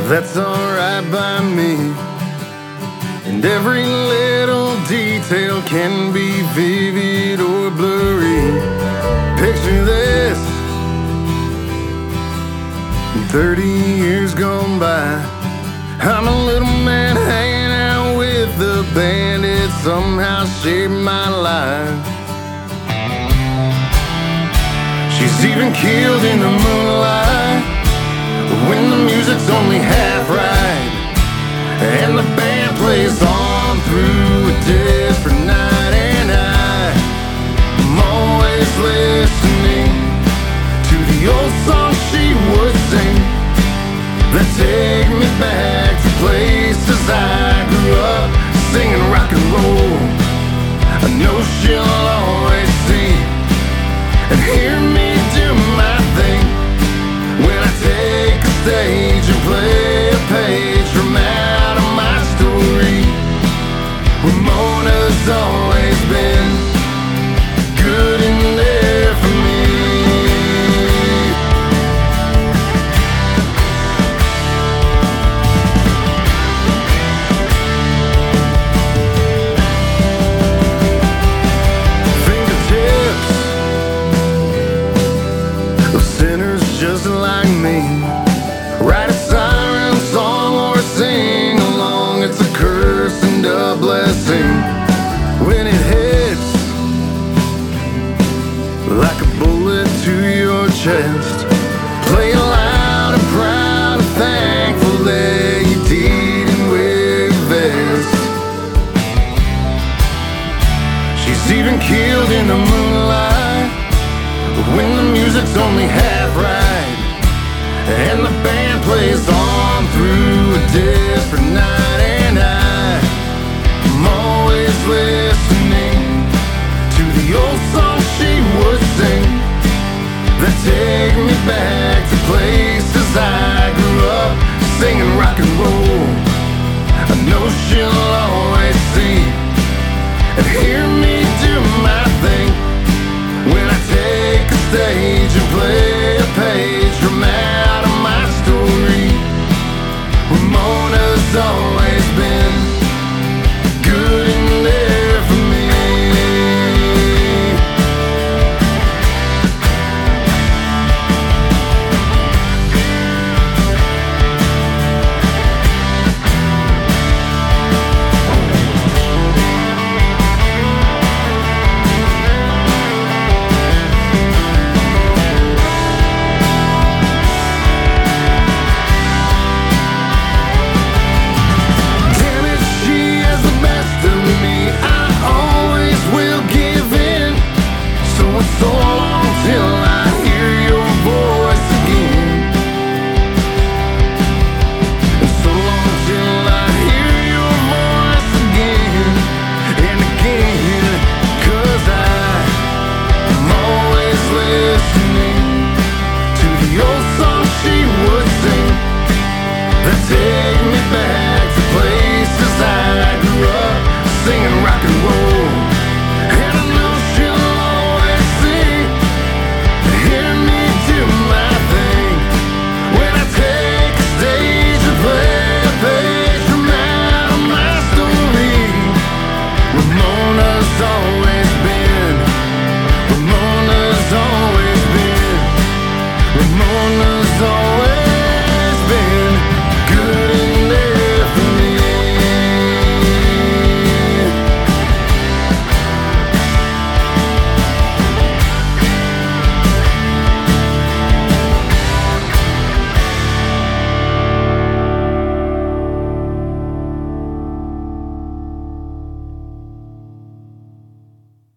That's alright by me. And every little detail can be vivid or blurry. Picture this: 30 years gone by, I'm a little man hanging out with the band. It somehow shaped my life. She's even killed in the moonlight when the music's only half right, and the band plays on through a different night. And I'm always listening to the old songs she would sing that take me back to places I grew up singing rock and roll. I know she'll always see and hear me do my thing when I take a stage and play a page from out of my story. Ramona's always been good in there for me. Fingertips of sinners just like me, write a siren song or sing along. It's a curse and a blessing when it hits like a bullet to your chest. Play loud and proud and thankful that you didn't wear your vest. She's even killed in the moonlight when the music's only half right, and the band plays on through a different night. And I'm always listening to the old songs she would sing that take me back to places I grew up singing rock and roll. I know she'll always see and hear